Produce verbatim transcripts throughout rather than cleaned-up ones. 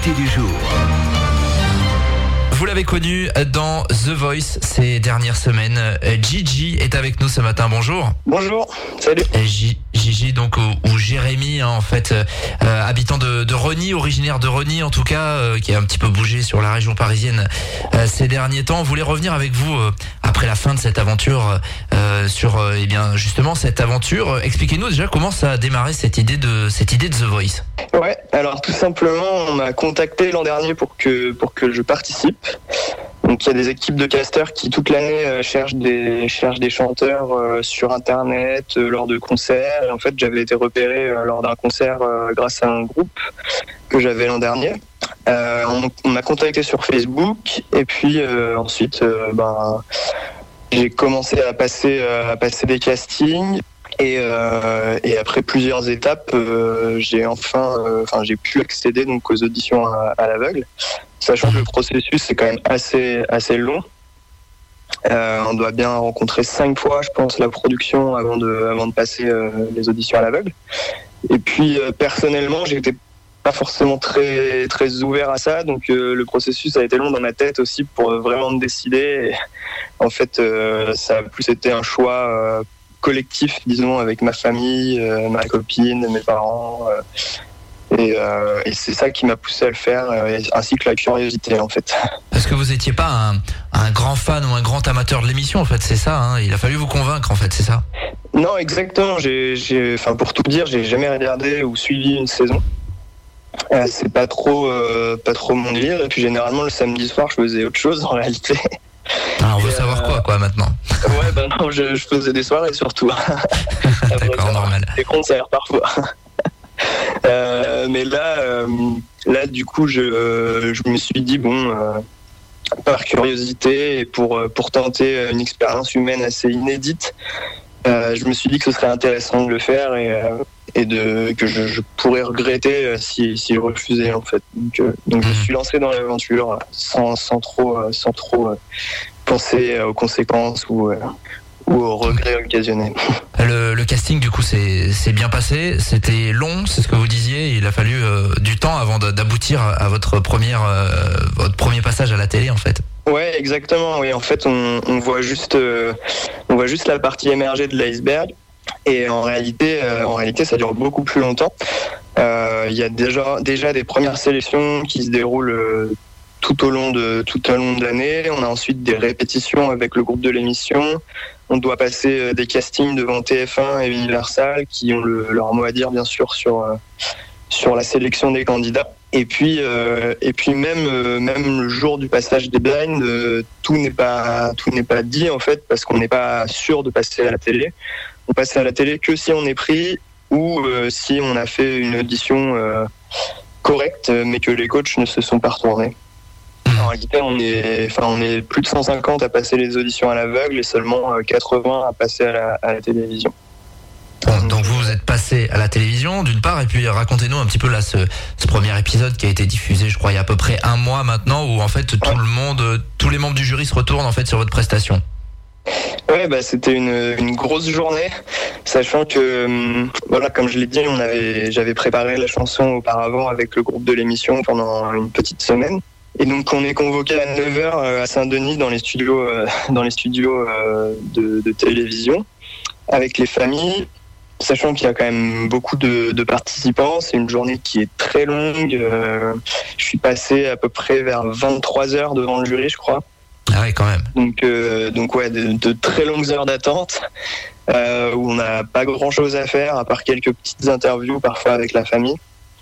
l'invité du jour. Vous l'avez connu dans The Voice ces dernières semaines. Gigi est avec nous ce matin. Bonjour. Bonjour. Salut. G- Gigi, donc ou, ou Jérémy, hein, en fait, euh, habitant de, de Rosny, originaire de Rosny en tout cas, euh, qui a un petit peu bougé sur la région parisienne euh, ces derniers temps. On voulait revenir avec vous euh, après la fin de cette aventure euh, sur, euh, eh bien, justement cette aventure. Expliquez-nous déjà comment ça a démarré cette idée de cette idée de The Voice. Ouais. Alors tout simplement, on m'a contacté l'an dernier pour que pour que je participe. Donc il y a des équipes de casteurs qui toute l'année euh, cherchent des cherchent des chanteurs euh, sur internet euh, lors de concerts. Et en fait, j'avais été repéré euh, lors d'un concert euh, grâce à un groupe que j'avais l'an dernier. Euh, on, on m'a contacté sur Facebook et puis euh, ensuite, euh, ben j'ai commencé à passer euh, à passer des castings. Et, euh, et après plusieurs étapes, euh, j'ai enfin, euh, enfin j'ai pu accéder donc aux auditions à, à l'aveugle, sachant que le processus est quand même assez assez long. Euh, on doit bien rencontrer cinq fois, je pense, la production avant de avant de passer euh, les auditions à l'aveugle. Et puis euh, personnellement, j'étais pas forcément très très ouvert à ça, donc euh, le processus a été long dans ma tête aussi pour euh, vraiment me décider. Et, en fait, euh, ça a plus été un choix Euh, collectif, disons, avec ma famille, euh, ma copine, mes parents. Euh, et, euh, et c'est ça qui m'a poussé à le faire, euh, ainsi que la curiosité, en fait. Parce que vous n'étiez pas un, un grand fan ou un grand amateur de l'émission, en fait, c'est ça, hein. Il a fallu vous convaincre, en fait, c'est ça. Non, exactement. J'ai, j'ai, enfin, pour tout dire, j'ai jamais regardé ou suivi une saison. Euh, c'est pas trop, euh, pas trop mon délire. Et puis généralement, le samedi soir, je faisais autre chose, en réalité. Ah, on veut Et savoir euh, quoi, quoi, maintenant. Ouais, ben non, je, je faisais des soirées surtout. D'accord, normal. Des concerts parfois. euh, mais là, euh, là, du coup, je, euh, je me suis dit bon, euh, par curiosité et pour pour tenter une expérience humaine assez inédite, euh, je me suis dit que ce serait intéressant de le faire et euh, et de que je, je pourrais regretter si si je refusais en fait. Donc, euh, donc je me suis lancé dans l'aventure sans sans trop euh, sans trop euh, penser aux conséquences ou euh, ou aux regrets occasionnés. Le, le casting du coup c'est c'est bien passé, c'était long, c'est ce que vous disiez, il a fallu euh, du temps avant de, d'aboutir à votre première euh, votre premier passage à la télé en fait. Ouais, exactement. Oui, en fait, on, on voit juste euh, on voit juste la partie émergée de l'iceberg. Et en réalité, euh, en réalité, ça dure beaucoup plus longtemps. Euh, il y a déjà déjà des premières sélections qui se déroulent euh, tout au long de tout au long de l'année. On a ensuite des répétitions avec le groupe de l'émission. On doit passer euh, des castings devant T F un et Universal qui ont le, leur mot à dire bien sûr sur euh, sur la sélection des candidats. Et puis euh, et puis même euh, même le jour du passage des blinds, euh, tout n'est pas tout n'est pas dit en fait parce qu'on n'est pas sûr de passer à la télé. On passe à la télé que si on est pris ou euh, si on a fait une audition euh, correcte, mais que les coachs ne se sont pas retournés. En réalité, on est, enfin, on est plus de cent cinquante à passer les auditions à l'aveugle et seulement quatre-vingts à passer à la, à la télévision. Bon, donc vous, vous êtes passé à la télévision d'une part et puis racontez-nous un petit peu là ce, ce premier épisode qui a été diffusé, je crois, il y a à peu près un mois maintenant où en fait tout ouais. le monde, tous les membres du jury se retournent en fait sur votre prestation. Ouais, bah c'était une, une grosse journée, sachant que voilà, comme je l'ai dit, on avait, j'avais préparé la chanson auparavant avec le groupe de l'émission pendant une petite semaine. Et donc on est convoqué à neuf heures à Saint-Denis dans les studios, euh, dans les studios euh, de, de télévision avec les familles, sachant qu'il y a quand même beaucoup de, de participants. C'est une journée qui est très longue. Euh, je suis passé à peu près vers vingt-trois heures devant le jury, je crois. Ah oui, quand même. Donc, euh, donc ouais, de, de très longues heures d'attente euh, où on n'a pas grand-chose à faire à part quelques petites interviews parfois avec la famille.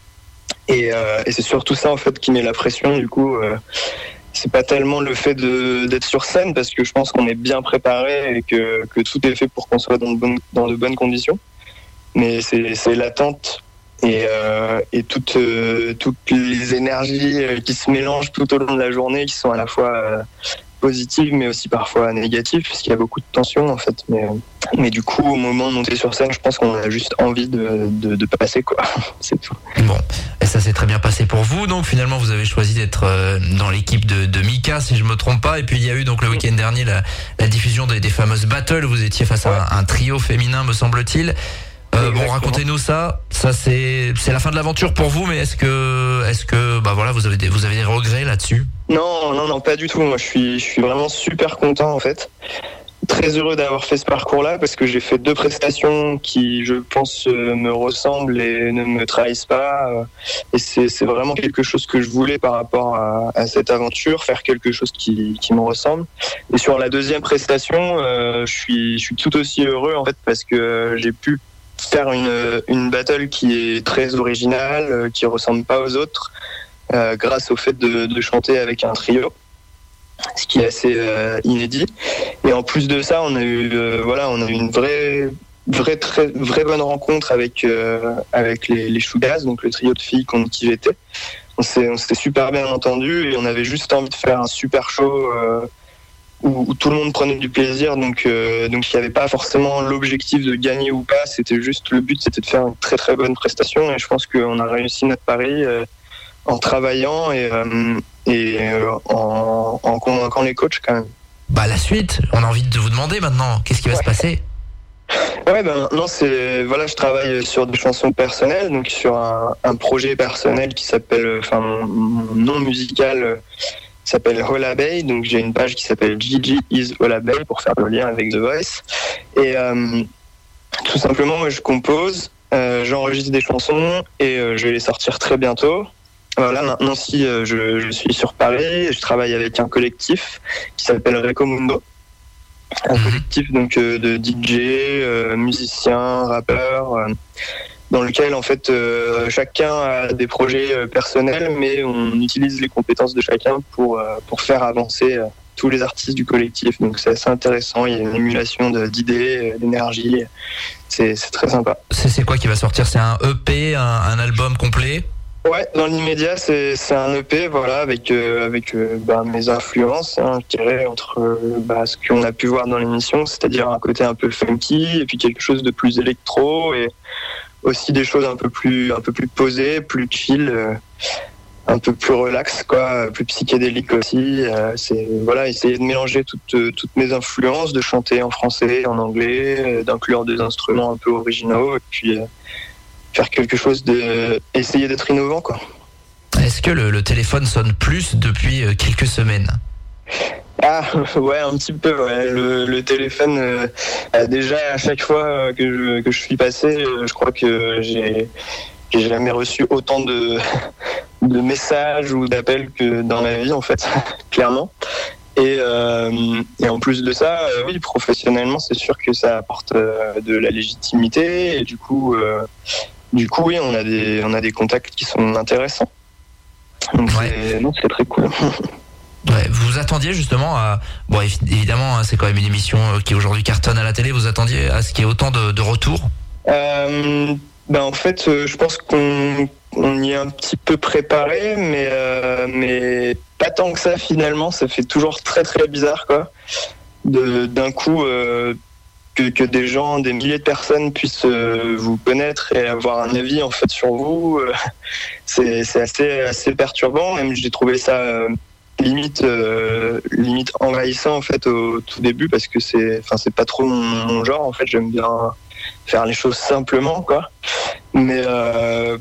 Et, euh, et c'est surtout ça en fait qui met la pression. Du coup, euh, c'est pas tellement le fait de, d'être sur scène parce que je pense qu'on est bien préparé et que, que tout est fait pour qu'on soit dans de bonnes, dans de bonnes conditions. Mais c'est, c'est l'attente et, euh, et toutes, euh, toutes les énergies qui se mélangent tout au long de la journée, qui sont à la fois euh, positives mais aussi parfois négatives puisqu'il y a beaucoup de tension en fait. Mais, mais du coup, au moment de monter sur scène, je pense qu'on a juste envie de, de, de passer quoi. C'est tout. Bon, et ça s'est très bien passé pour vous. Donc finalement, vous avez choisi d'être euh, dans l'équipe de, de Mika, si je me trompe pas. Et puis il y a eu donc le week-end dernier la, la diffusion des, des fameuses battles. Vous étiez face à un, un trio féminin, me semble-t-il. Euh, bon, racontez-nous ça. Ça c'est c'est la fin de l'aventure pour vous, mais est-ce que est-ce que bah voilà, vous avez des vous avez des regrets là-dessus? Non, non, non, pas du tout. Moi, je suis, je suis vraiment super content en fait. Très heureux d'avoir fait ce parcours-là parce que j'ai fait deux prestations qui, je pense, me ressemblent et ne me trahissent pas. Et c'est, c'est vraiment quelque chose que je voulais par rapport à, à cette aventure, faire quelque chose qui, qui me ressemble. Et sur la deuxième prestation, euh, je suis, je suis tout aussi heureux en fait parce que j'ai pu faire une, une battle qui est très originale, qui ressemble pas aux autres, euh, grâce au fait de, de chanter avec un trio. Ce qui est assez euh, inédit. Et en plus de ça, on a eu, euh, voilà, on a eu une vraie, vraie, très, vraie bonne rencontre avec euh, avec les, les Shougaz, donc le trio de filles contre qui j'étais. On s'est, on s'était super bien entendu et on avait juste envie de faire un super show euh, où, où tout le monde prenait du plaisir. Donc, euh, donc il n'y avait pas forcément l'objectif de gagner ou pas. C'était juste le but, c'était de faire une très très bonne prestation. Et je pense qu'on a réussi notre pari euh, en travaillant et euh, et euh, en, en convaincant les coachs quand même. Bah la suite, on a envie de vous demander maintenant, qu'est-ce qui va ouais. se passer? Ouais, ben maintenant c'est voilà, je travaille sur des chansons personnelles, donc sur un, un projet personnel qui s'appelle, enfin mon, mon nom musical euh, s'appelle Hola Bay, donc j'ai une page qui s'appelle Gigi is Hola Bay pour faire le lien avec The Voice. Et euh, tout simplement, moi, je compose, euh, j'enregistre des chansons et euh, je vais les sortir très bientôt. Voilà, maintenant si euh, je, je suis sur Paris, je travaille avec un collectif qui s'appelle Recomundo, un mmh. collectif donc euh, de D J, euh, musiciens, rappeurs, euh, dans lequel en fait euh, chacun a des projets euh, personnels, mais on utilise les compétences de chacun pour euh, pour faire avancer euh, tous les artistes du collectif. Donc c'est assez intéressant, il y a une émulation de, d'idées, euh, d'énergie, c'est c'est très sympa. C'est c'est quoi qui va sortir? C'est un E P, un, un album complet? Ouais, dans l'immédiat, c'est c'est un E P, voilà, avec euh, avec euh, bah, mes influences, hein, je dirais, entre euh, bah, ce qu'on a pu voir dans l'émission, c'est-à-dire un côté un peu funky et puis quelque chose de plus électro et aussi des choses un peu plus un peu plus posées, plus chill, euh, un peu plus relax, quoi, plus psychédélique aussi. Euh, c'est voilà, essayer de mélanger toutes euh, toutes mes influences, de chanter en français, en anglais, euh, d'inclure des instruments un peu originaux et puis euh, faire quelque chose de, essayer d'être innovant, quoi. Est-ce que le, le téléphone sonne plus depuis euh, quelques semaines? Ah ouais, un petit peu. Ouais. Le, le téléphone, euh, déjà à chaque fois que je que je suis passé, je crois que j'ai j'ai jamais reçu autant de de messages ou d'appels que dans ma vie en fait, clairement. Et, euh, et en plus de ça, euh, oui, professionnellement, c'est sûr que ça apporte euh, de la légitimité et du coup. Euh, Du coup, oui, on a des, on a des contacts qui sont intéressants. Donc, ouais. c'est, non, c'est très cool. Ouais, vous vous attendiez justement à... Bon, évidemment, c'est quand même une émission qui aujourd'hui cartonne à la télé. Vous attendiez à ce qu'il y ait autant de, de retours? euh, ben, En fait, je pense qu'on on y est un petit peu préparé, mais, euh, mais pas tant que ça, finalement. Ça fait toujours très, très bizarre, quoi. De, d'un coup... Euh, Que, que des gens, des milliers de personnes puissent euh, vous connaître et avoir un avis en fait sur vous, euh, c'est, c'est assez, assez perturbant. Même j'ai trouvé ça euh, limite, euh, limite envahissant en fait au tout début parce que c'est, enfin c'est pas trop mon, mon genre en fait. J'aime bien faire les choses simplement quoi. Mais euh,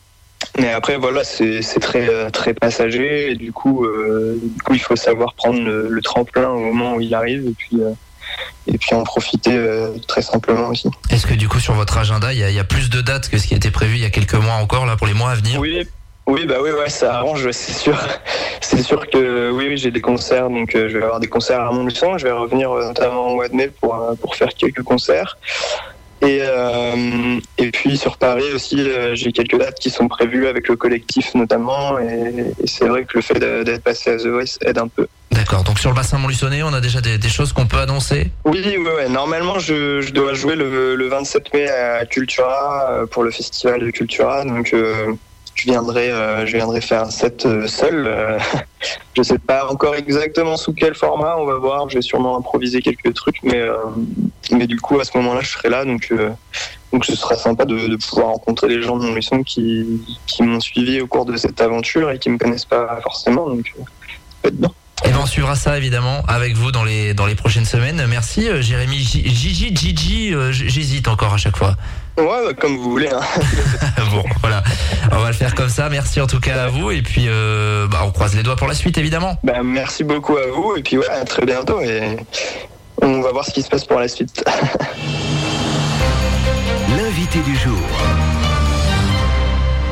mais après voilà, c'est, c'est très très passager et du coup, euh, du coup il faut savoir prendre le, le tremplin au moment où il arrive et puis. Euh, et puis en profiter euh, très simplement aussi. Est-ce que du coup sur votre agenda il y, y a plus de dates que ce qui était prévu il y a quelques mois encore là pour les mois à venir? Oui, oui bah oui ouais ça arrange c'est sûr. C'est sûr que oui, oui j'ai des concerts donc euh, je vais avoir des concerts à Montluçon, je vais revenir euh, notamment au mois de mai pour euh, pour faire quelques concerts. Et, euh, et puis sur Paris aussi, euh, j'ai quelques dates qui sont prévues avec le collectif notamment. Et, et c'est vrai que le fait d'être passé à The Voice aide un peu. D'accord, donc sur le bassin montluçonnais, on a déjà des, des choses qu'on peut annoncer? Oui, oui, ouais. Normalement, je, je dois jouer le, le vingt-sept mai à Cultura pour le festival de Cultura. Donc, euh, je viendrai, euh, je viendrai faire un set seul. Euh, je sais pas encore exactement sous quel format, on va voir. Je vais sûrement improviser quelques trucs, mais, euh, mais du coup, à ce moment-là, je serai là. Donc, euh, donc ce sera sympa de, de pouvoir rencontrer les gens de Montluçon qui, qui m'ont suivi au cours de cette aventure et qui me connaissent pas forcément. Donc, euh, ça peut être bien. Et ben on suivra ça évidemment avec vous dans les dans les prochaines semaines. Merci euh, Jérémy. Gigi, Gigi, euh, j'hésite encore à chaque fois. Ouais, bah, comme vous voulez. Hein. Bon, voilà, on va le faire comme ça. Merci en tout cas à vous et puis euh, bah, on croise les doigts pour la suite évidemment. Bah, merci beaucoup à vous et puis ouais, à très bientôt et on va voir ce qui se passe pour la suite. L'invité du jour.